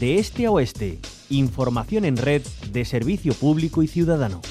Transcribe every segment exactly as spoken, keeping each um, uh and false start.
De este a oeste, información en red de servicio público y ciudadano.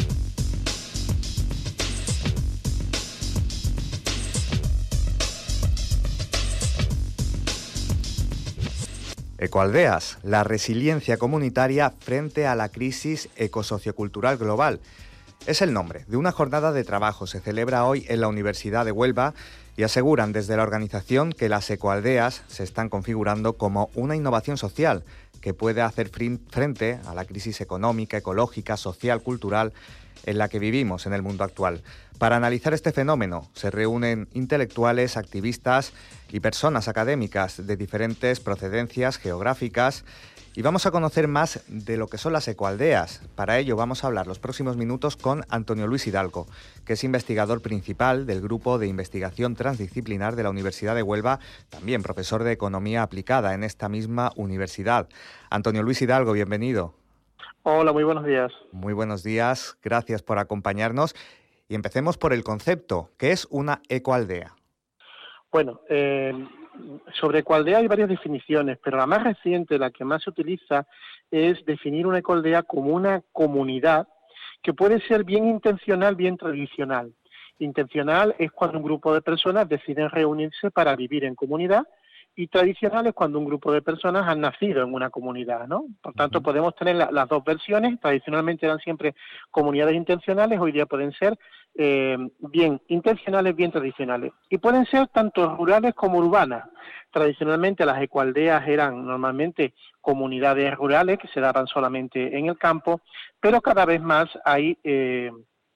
Ecoaldeas, la resiliencia comunitaria frente a la crisis ecosociocultural global. Es el nombre de una jornada de trabajo. Se celebra hoy en la Universidad de Huelva y aseguran desde la organización que las ecoaldeas se están configurando como una innovación social que puede hacer frente a la crisis económica, ecológica, social, cultural en la que vivimos en el mundo actual. Para analizar este fenómeno se reúnen intelectuales, activistas y personas académicas de diferentes procedencias geográficas y vamos a conocer más de lo que son las ecoaldeas. Para ello vamos a hablar los próximos minutos con Antonio Luis Hidalgo, que es investigador principal del Grupo de Investigación Transdisciplinar de la Universidad de Huelva, también profesor de Economía Aplicada en esta misma universidad. Antonio Luis Hidalgo, bienvenido. Hola, muy buenos días. Muy buenos días, gracias por acompañarnos. Y empecemos por el concepto, ¿qué es una ecoaldea? Bueno, eh, sobre ecoaldea hay varias definiciones, pero la más reciente, la que más se utiliza, es definir una ecoaldea como una comunidad que puede ser bien intencional, bien tradicional. Intencional es cuando un grupo de personas deciden reunirse para vivir en comunidad, y tradicional es cuando un grupo de personas han nacido en una comunidad, ¿no? Por tanto, uh-huh. podemos tener la, las dos versiones. Tradicionalmente eran siempre comunidades intencionales, hoy día pueden ser eh, bien intencionales, bien tradicionales. Y pueden ser tanto rurales como urbanas. Tradicionalmente las ecoaldeas eran normalmente comunidades rurales que se daban solamente en el campo, pero cada vez más hay eh,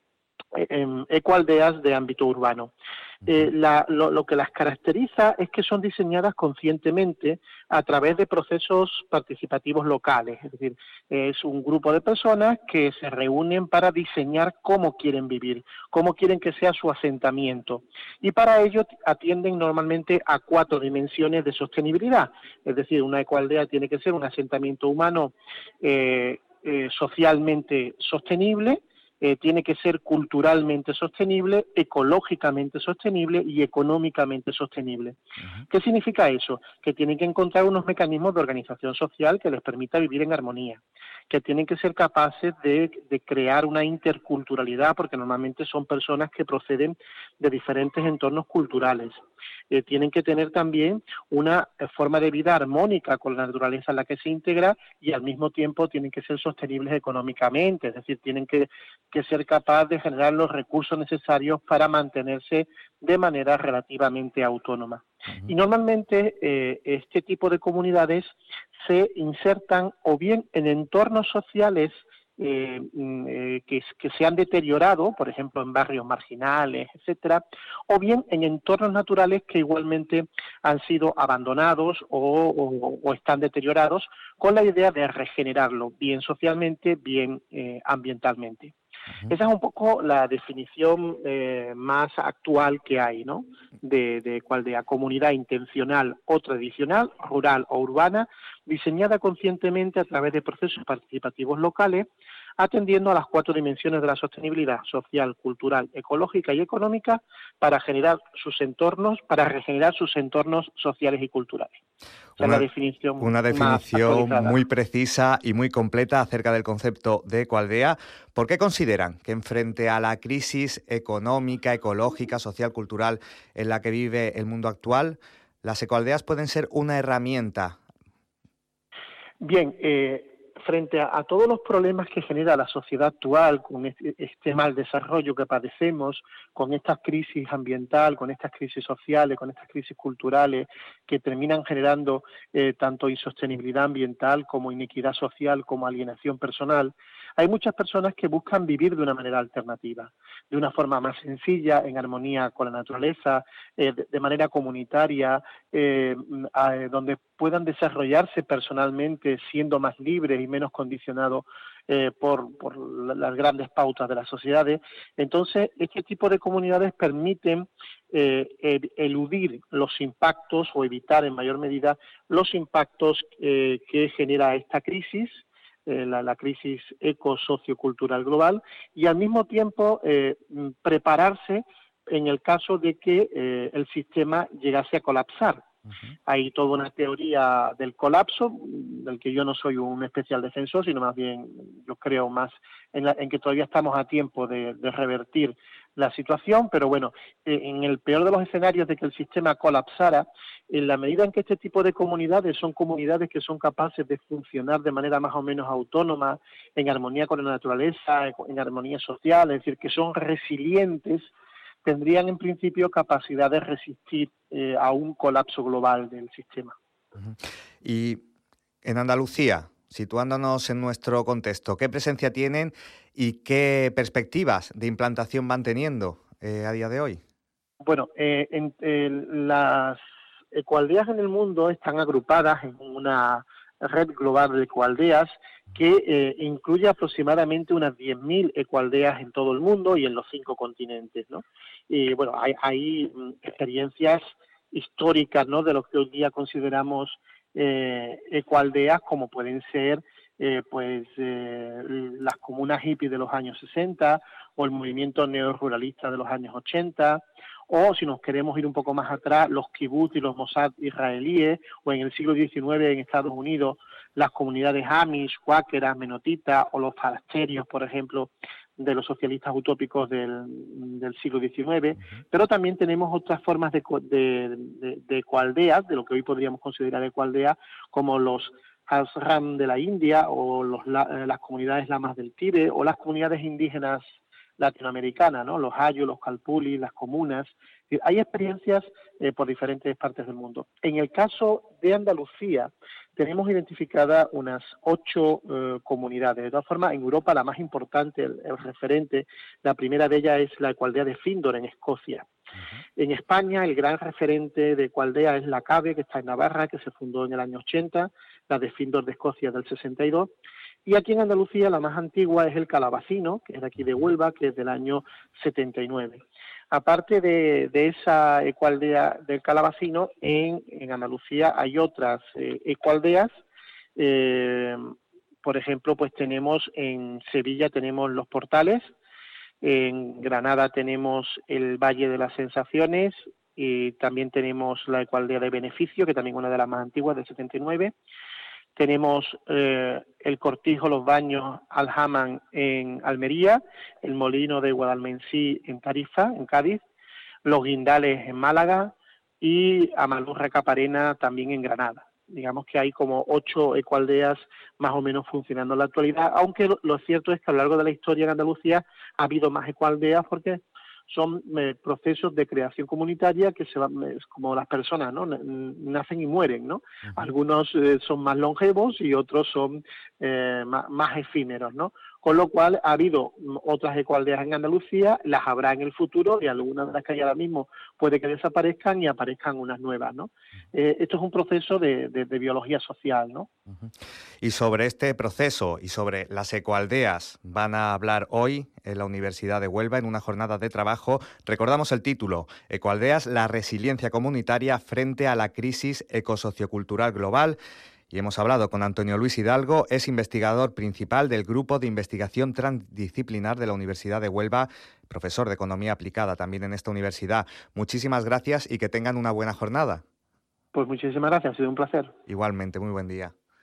en ecoaldeas de ámbito urbano. Eh, la, lo, lo que las caracteriza es que son diseñadas conscientemente a través de procesos participativos locales, es decir, es un grupo de personas que se reúnen para diseñar cómo quieren vivir, cómo quieren que sea su asentamiento, y para ello atienden normalmente a cuatro dimensiones de sostenibilidad, es decir, una ecoaldea tiene que ser un asentamiento humano eh, eh, socialmente sostenible, Eh, tiene que ser culturalmente sostenible, ecológicamente sostenible y económicamente sostenible. Uh-huh. ¿Qué significa eso? Que tienen que encontrar unos mecanismos de organización social que les permita vivir en armonía, que tienen que ser capaces de, de crear una interculturalidad, porque normalmente son personas que proceden de diferentes entornos culturales. Eh, tienen que tener también una eh, forma de vida armónica con la naturaleza en la que se integra y al mismo tiempo tienen que ser sostenibles económicamente, es decir, tienen que, que ser capaces de generar los recursos necesarios para mantenerse de manera relativamente autónoma. Uh-huh. Y normalmente eh, este tipo de comunidades se insertan o bien en entornos sociales Eh, eh, que, que se han deteriorado, por ejemplo en barrios marginales, etcétera, o bien en entornos naturales que igualmente han sido abandonados o, o, o están deteriorados, con la idea de regenerarlo, bien socialmente, bien eh, ambientalmente. Uh-huh. Esa es un poco la definición eh, más actual que hay, ¿no? De, de ecoaldea, comunidad intencional o tradicional, rural o urbana, diseñada conscientemente a través de procesos participativos locales, atendiendo a las cuatro dimensiones de la sostenibilidad social, cultural, ecológica y económica para generar sus entornos, para regenerar sus entornos sociales y culturales. O sea, una, la definición una definición muy precisa y muy completa acerca del concepto de ecoaldea. ¿Por qué consideran que frente a la crisis económica, ecológica, social, cultural en la que vive el mundo actual, las ecoaldeas pueden ser una herramienta? Bien, eh, frente a, a todos los problemas que genera la sociedad actual, con este, este mal desarrollo que padecemos, con estas crisis ambiental, con estas crisis sociales, con estas crisis culturales, que terminan generando eh, tanto insostenibilidad ambiental como inequidad social, como alienación personal, hay muchas personas que buscan vivir de una manera alternativa, de una forma más sencilla, en armonía con la naturaleza, eh, de, de manera comunitaria, eh, a, donde puedan desarrollarse personalmente siendo más libres y menos condicionados eh, por, por las grandes pautas de las sociedades. Entonces, este tipo de comunidades permiten eh, eludir los impactos o evitar en mayor medida los impactos eh, que genera esta crisis, eh, la, la crisis eco-sociocultural global, y al mismo tiempo eh, prepararse en el caso de que eh, el sistema llegase a colapsar. Uh-huh. Hay toda una teoría del colapso, del que yo no soy un especial defensor, sino más bien yo creo más en, la, en que todavía estamos a tiempo de, de revertir la situación, pero bueno, eh, en el peor de los escenarios de que el sistema colapsara, en la medida en que este tipo de comunidades son comunidades que son capaces de funcionar de manera más o menos autónoma, en armonía con la naturaleza, en armonía social, es decir, que son resilientes, tendrían en principio capacidad de resistir eh, a un colapso global del sistema. Y en Andalucía, situándonos en nuestro contexto, ¿qué presencia tienen y qué perspectivas de implantación van teniendo eh, a día de hoy? Bueno, eh, en, eh, las ecoaldeas en el mundo están agrupadas en una red global de ecoaldeas que eh, incluye aproximadamente unas diez mil ecoaldeas en todo el mundo y en los cinco continentes, ¿no? Y bueno, hay, hay experiencias históricas, ¿no?, de lo que hoy día consideramos eh, ecoaldeas, como pueden ser eh, pues eh, las comunas hippies de los años sesenta o el movimiento neoruralista de los años ochenta, o si nos queremos ir un poco más atrás, los kibbutz y los mossad israelíes, o en el siglo diecinueve en Estados Unidos, las comunidades amish, cuáqueras, menotitas, o los falasterios, por ejemplo, de los socialistas utópicos del, del siglo diecinueve, uh-huh. Pero también tenemos otras formas de, de, de, de ecoaldeas, de lo que hoy podríamos considerar ecoaldeas, como los Hazram de la India, o los, la, las comunidades lamas del Tíbet, o las comunidades indígenas latinoamericanas, ¿no?, los ayllus, los calpulli, las comunas. Hay experiencias eh, por diferentes partes del mundo. En el caso de Andalucía, tenemos identificadas unas ocho eh, comunidades. De todas formas, en Europa la más importante, el, el referente, la primera de ellas es la ecoaldea de Fíndor, en Escocia. Uh-huh. En España, el gran referente de ecoaldea es la Cave, que está en Navarra, que se fundó en el año ochenta, la de Fíndor de Escocia del sesenta y dos. Y aquí en Andalucía la más antigua es el Calabacino, que es de aquí de Huelva, que es del año setenta y nueve. Aparte de, de esa ecoaldea del Calabacino, en, en Andalucía hay otras eh, ecoaldeas. Eh, por ejemplo, pues tenemos en Sevilla tenemos Los Portales, en Granada tenemos el Valle de las Sensaciones, y también tenemos la ecoaldea de Beneficio, que también es una de las más antiguas, del setenta y nueve. Tenemos eh, el Cortijo, Los Baños, Aljaman en Almería, el Molino de Guadalmensí en Tarifa, en Cádiz, Los Guindales en Málaga y Amalurra Caparena también en Granada. Digamos que hay como ocho ecoaldeas más o menos funcionando en la actualidad, aunque lo, lo cierto es que a lo largo de la historia en Andalucía ha habido más ecoaldeas porque son eh, procesos de creación comunitaria que se van, es como las personas, ¿no?, nacen y mueren, ¿no? Uh-huh. Algunos eh, son más longevos y otros son eh, más, más efímeros, ¿no? Con lo cual ha habido otras ecoaldeas en Andalucía, las habrá en el futuro y algunas de las que hay ahora mismo puede que desaparezcan y aparezcan unas nuevas, ¿no? Eh, esto es un proceso de, de, de biología social, ¿no? Uh-huh. Y sobre este proceso y sobre las ecoaldeas van a hablar hoy en la Universidad de Huelva en una jornada de trabajo. Recordamos el título: Ecoaldeas, la resiliencia comunitaria frente a la crisis ecosociocultural global. Y hemos hablado con Antonio Luis Hidalgo, es investigador principal del Grupo de Investigación Transdisciplinar de la Universidad de Huelva, profesor de Economía Aplicada también en esta universidad. Muchísimas gracias y que tengan una buena jornada. Pues muchísimas gracias, ha sido un placer. Igualmente, muy buen día.